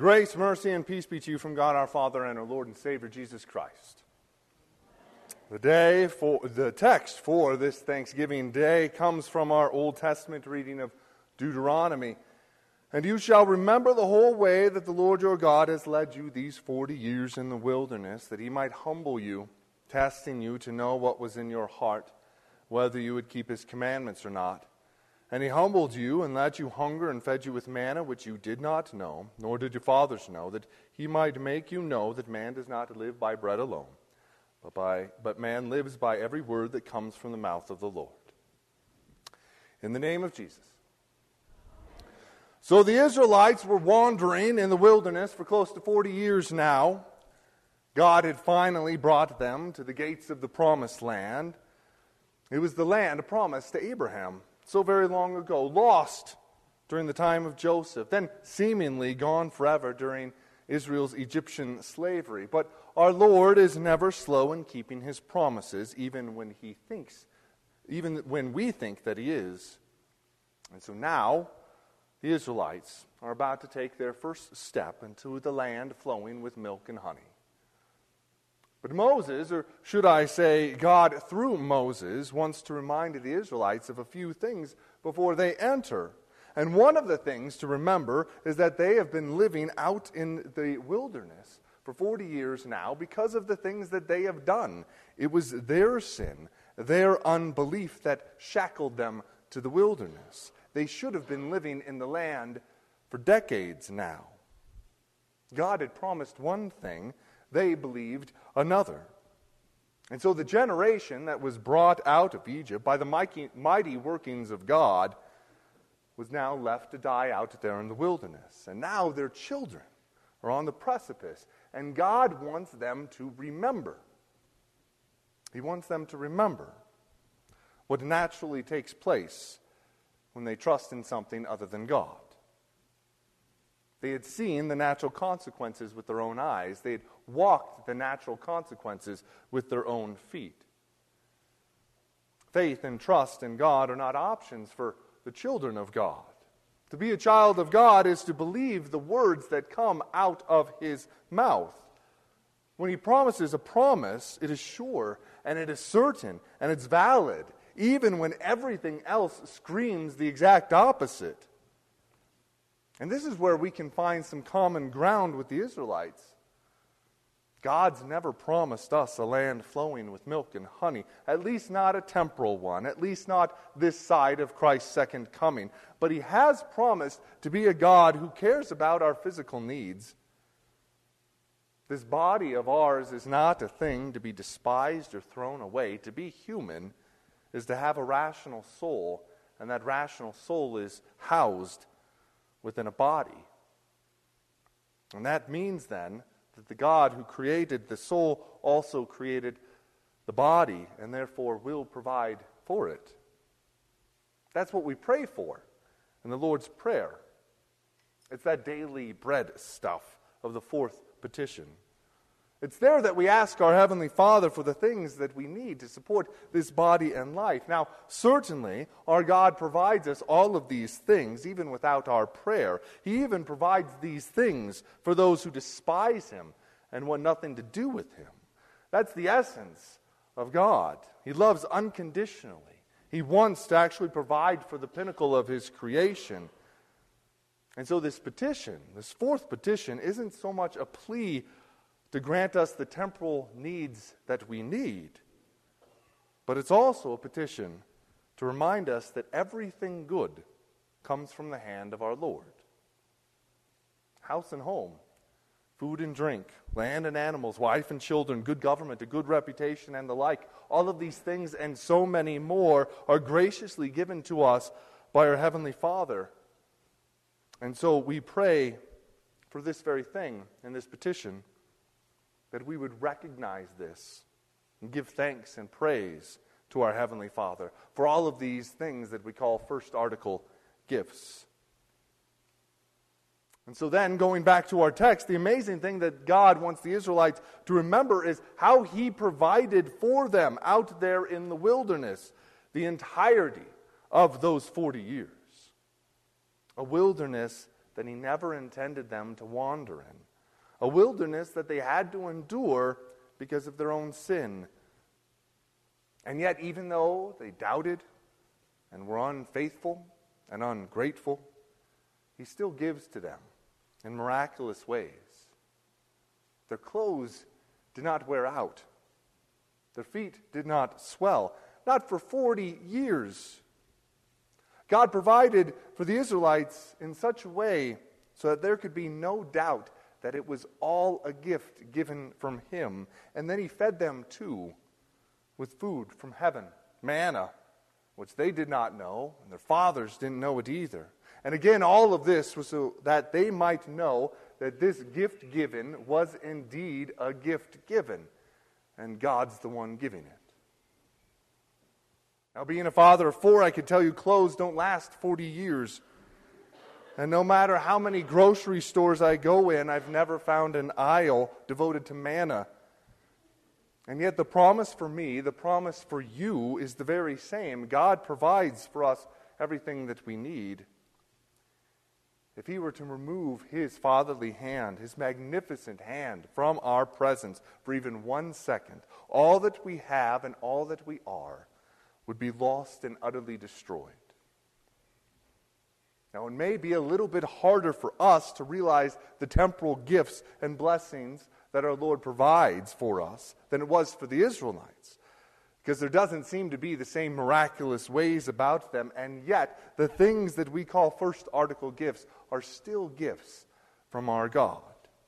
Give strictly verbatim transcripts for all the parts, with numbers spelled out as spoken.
Grace, mercy, and peace be to you from God our Father and our Lord and Savior Jesus Christ. The day for the text for this Thanksgiving Day comes from our Old Testament reading of Deuteronomy. And you shall remember the whole way that the Lord your God has led you these forty years in the wilderness, that he might humble you, testing you to know what was in your heart, whether you would keep his commandments or not. And he humbled you and let you hunger and fed you with manna, which you did not know, nor did your fathers know, that he might make you know that man does not live by bread alone, but by but man lives by every word that comes from the mouth of the Lord. In the name of Jesus. So the Israelites were wandering in the wilderness for close to forty years now. God had finally brought them to the gates of the promised land. It was the land promised to Abraham so very long ago, lost during the time of Joseph, then seemingly gone forever during Israel's Egyptian slavery. But our Lord is never slow in keeping his promises, even when he thinks, even when we think that he is. And so now, the Israelites are about to take their first step into the land flowing with milk and honey. But Moses, or should I say God through Moses, wants to remind the Israelites of a few things before they enter. And one of the things to remember is that they have been living out in the wilderness for forty years now because of the things that they have done. It was their sin, their unbelief that shackled them to the wilderness. They should have been living in the land for decades now. God had promised one thing, they believed another. And so the generation that was brought out of Egypt by the mighty, mighty workings of God was now left to die out there in the wilderness. And now their children are on the precipice, and God wants them to remember. He wants them to remember what naturally takes place when they trust in something other than God. They had seen the natural consequences with their own eyes. They had walked the natural consequences with their own feet. Faith and trust in God are not options for the children of God. To be a child of God is to believe the words that come out of his mouth. When he promises a promise, it is sure and it is certain and it's valid, even when everything else screams the exact opposite. And this is where we can find some common ground with the Israelites. God's never promised us a land flowing with milk and honey, at least not a temporal one, at least not this side of Christ's second coming. But he has promised to be a God who cares about our physical needs. This body of ours is not a thing to be despised or thrown away. To be human is to have a rational soul, and that rational soul is housed within a body. And that means then that the God who created the soul also created the body and therefore will provide for it. That's what we pray for in the Lord's Prayer. It's that daily bread stuff of the fourth petition. It's there that we ask our Heavenly Father for the things that we need to support this body and life. Now, certainly, our God provides us all of these things, even without our prayer. He even provides these things for those who despise him and want nothing to do with him. That's the essence of God. He loves unconditionally. He wants to actually provide for the pinnacle of his creation. And so this petition, this fourth petition, isn't so much a plea to grant us the temporal needs that we need. But it's also a petition to remind us that everything good comes from the hand of our Lord. House and home, food and drink, land and animals, wife and children, good government, a good reputation, and the like. All of these things and so many more are graciously given to us by our Heavenly Father. And so we pray for this very thing in this petition, that we would recognize this and give thanks and praise to our Heavenly Father for all of these things that we call first article gifts. And so then, going back to our text, the amazing thing that God wants the Israelites to remember is how he provided for them out there in the wilderness the entirety of those forty years. A wilderness that that he never intended them to wander in, a wilderness that they had to endure because of their own sin. And yet, even though they doubted and were unfaithful and ungrateful, he still gives to them in miraculous ways. Their clothes did not wear out. Their feet did not swell, not for forty years. God provided for the Israelites in such a way so that there could be no doubt that it was all a gift given from him. And then he fed them too with food from heaven, manna, which they did not know, and their fathers didn't know it either. And again, all of this was so that they might know that this gift given was indeed a gift given, and God's the one giving it. Now, being a father of four, I can tell you clothes don't last forty years. And no matter how many grocery stores I go in, I've never found an aisle devoted to manna. And yet the promise for me, the promise for you, is the very same. God provides for us everything that we need. If he were to remove his fatherly hand, his magnificent hand, from our presence for even one second, all that we have and all that we are would be lost and utterly destroyed. Now, it may be a little bit harder for us to realize the temporal gifts and blessings that our Lord provides for us than it was for the Israelites, because there doesn't seem to be the same miraculous ways about them, and yet the things that we call first article gifts are still gifts from our God.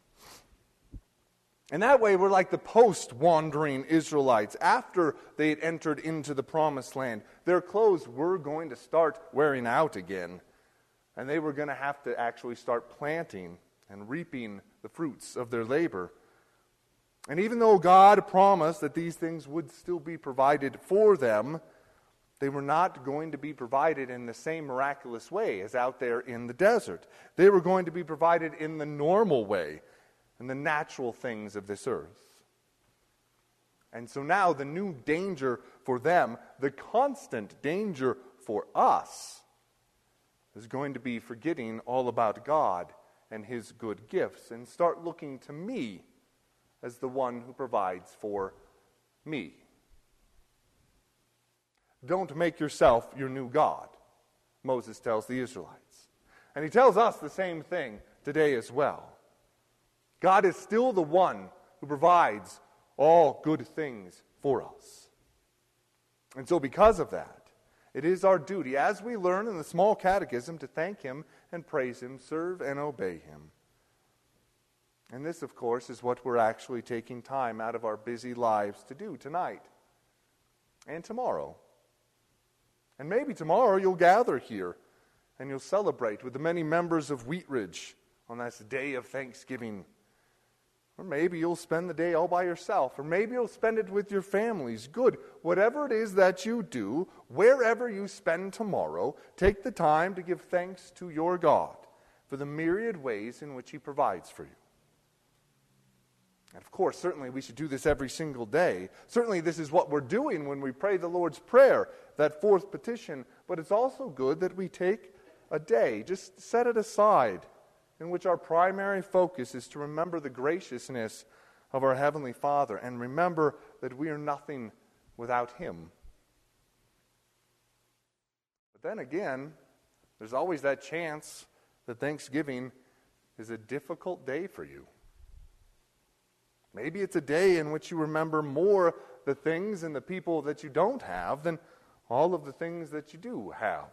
And that way, we're like the post-wandering Israelites. After they had entered into the promised land, their clothes were going to start wearing out again, and they were going to have to actually start planting and reaping the fruits of their labor. And even though God promised that these things would still be provided for them, they were not going to be provided in the same miraculous way as out there in the desert. They were going to be provided in the normal way, and the natural things of this earth. And so now the new danger for them, the constant danger for us, is going to be forgetting all about God and his good gifts and start looking to me as the one who provides for me. Don't make yourself your new God, Moses tells the Israelites. And he tells us the same thing today as well. God is still the one who provides all good things for us. And so because of that, it is our duty, as we learn in the small catechism, to thank him and praise him, serve and obey him. And this, of course, is what we're actually taking time out of our busy lives to do tonight and tomorrow. And maybe tomorrow you'll gather here and you'll celebrate with the many members of Wheat Ridge on this day of Thanksgiving. Or maybe you'll spend the day all by yourself. Or maybe you'll spend it with your families. Good. Whatever it is that you do, wherever you spend tomorrow, take the time to give thanks to your God for the myriad ways in which he provides for you. And of course, certainly we should do this every single day. Certainly this is what we're doing when we pray the Lord's Prayer, that fourth petition. But it's also good that we take a day, just set it aside, in which our primary focus is to remember the graciousness of our Heavenly Father and remember that we are nothing without him. But then again, there's always that chance that Thanksgiving is a difficult day for you. Maybe it's a day in which you remember more the things and the people that you don't have than all of the things that you do have.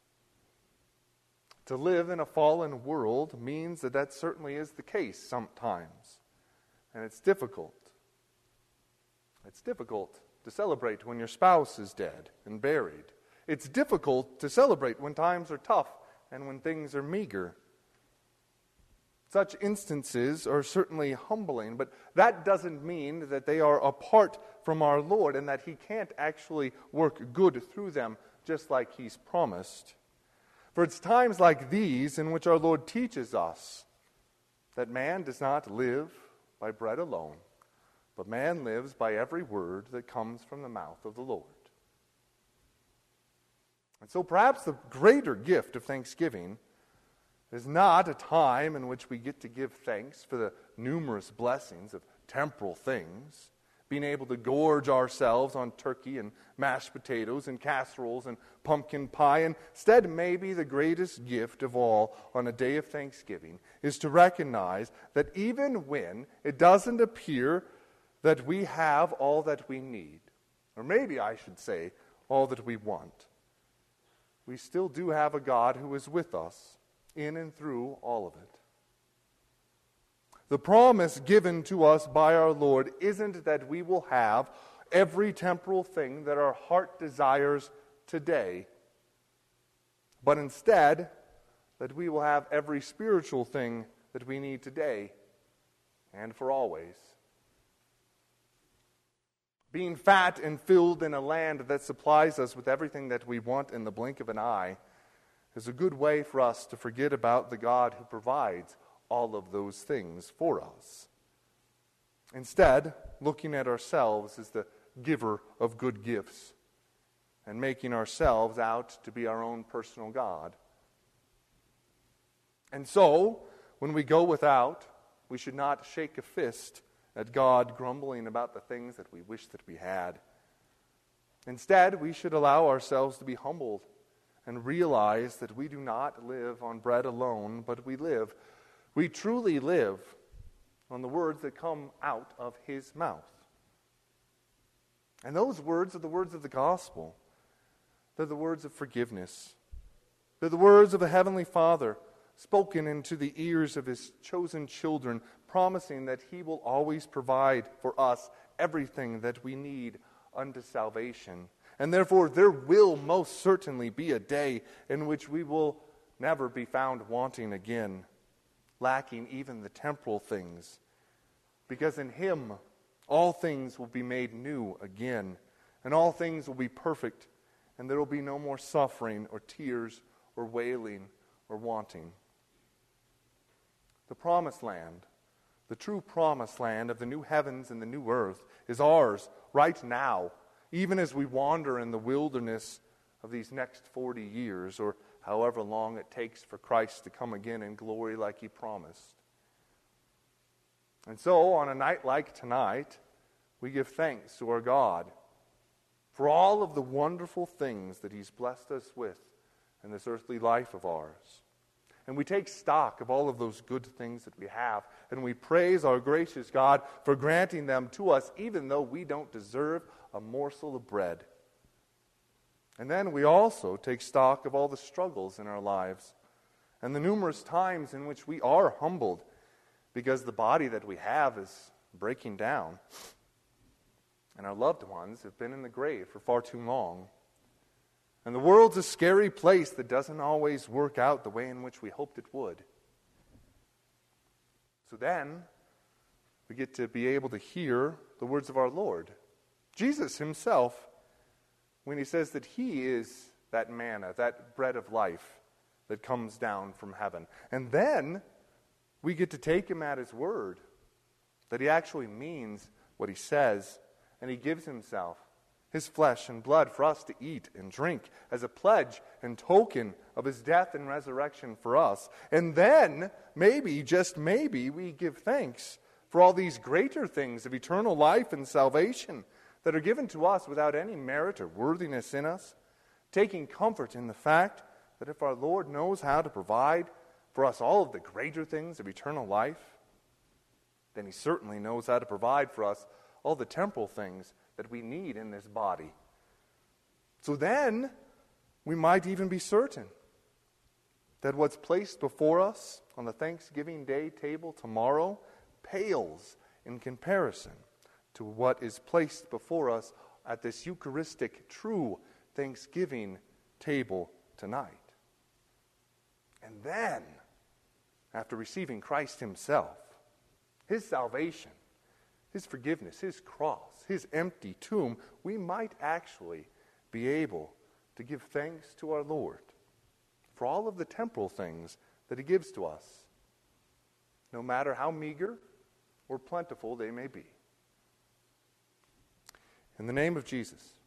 To live in a fallen world means that that certainly is the case sometimes. And it's difficult. It's difficult to celebrate when your spouse is dead and buried. It's difficult to celebrate when times are tough and when things are meager. Such instances are certainly humbling, but that doesn't mean that they are apart from our Lord and that he can't actually work good through them just like he's promised. For it's times like these in which our Lord teaches us that man does not live by bread alone, but man lives by every word that comes from the mouth of the Lord. And so perhaps the greater gift of thanksgiving It is not a time in which we get to give thanks for the numerous blessings of temporal things, being able to gorge ourselves on turkey and mashed potatoes and casseroles and pumpkin pie. Instead, maybe the greatest gift of all on a day of Thanksgiving is to recognize that even when it doesn't appear that we have all that we need, or maybe I should say all that we want, we still do have a God who is with us in and through all of it. The promise given to us by our Lord isn't that we will have every temporal thing that our heart desires today, but instead that we will have every spiritual thing that we need today and for always. Being fat and filled in a land that supplies us with everything that we want in the blink of an eye is a good way for us to forget about the God who provides all of those things for us. Instead, looking at ourselves as the giver of good gifts and making ourselves out to be our own personal God. And so, when we go without, we should not shake a fist at God, grumbling about the things that we wish that we had. Instead, we should allow ourselves to be humbled and realize that we do not live on bread alone, but we live, we truly live on the words that come out of His mouth. And those words are the words of the gospel. They're the words of forgiveness. They're the words of a Heavenly Father spoken into the ears of His chosen children, promising that He will always provide for us everything that we need unto salvation. And therefore, there will most certainly be a day in which we will never be found wanting again, lacking even the temporal things. Because in Him, all things will be made new again, and all things will be perfect, and there will be no more suffering or tears or wailing or wanting. The promised land, the true promised land of the new heavens and the new earth, is ours right now, even as we wander in the wilderness of these next forty years, or however long it takes for Christ to come again in glory like He promised. And so, on a night like tonight, we give thanks to our God for all of the wonderful things that He's blessed us with in this earthly life of ours. And we take stock of all of those good things that we have, and we praise our gracious God for granting them to us, even though we don't deserve a morsel of bread. And then we also take stock of all the struggles in our lives and the numerous times in which we are humbled because the body that we have is breaking down and our loved ones have been in the grave for far too long. And the world's a scary place that doesn't always work out the way in which we hoped it would. So then, we get to be able to hear the words of our Lord. Jesus Himself, when He says that He is that manna, that bread of life that comes down from heaven. And then, we get to take Him at His word, that He actually means what He says, and He gives Himself, His flesh and blood, for us to eat and drink as a pledge and token of His death and resurrection for us. And then, maybe, just maybe, we give thanks for all these greater things of eternal life and salvation that are given to us without any merit or worthiness in us, taking comfort in the fact that if our Lord knows how to provide for us all of the greater things of eternal life, then He certainly knows how to provide for us all the temporal things that we need in this body. So then, we might even be certain that what's placed before us on the Thanksgiving Day table tomorrow pales in comparison to what is placed before us at this Eucharistic, true Thanksgiving table tonight. And then, after receiving Christ Himself, His salvation, His forgiveness, His cross, His empty tomb, we might actually be able to give thanks to our Lord for all of the temporal things that He gives to us, no matter how meager or plentiful they may be. In the name of Jesus.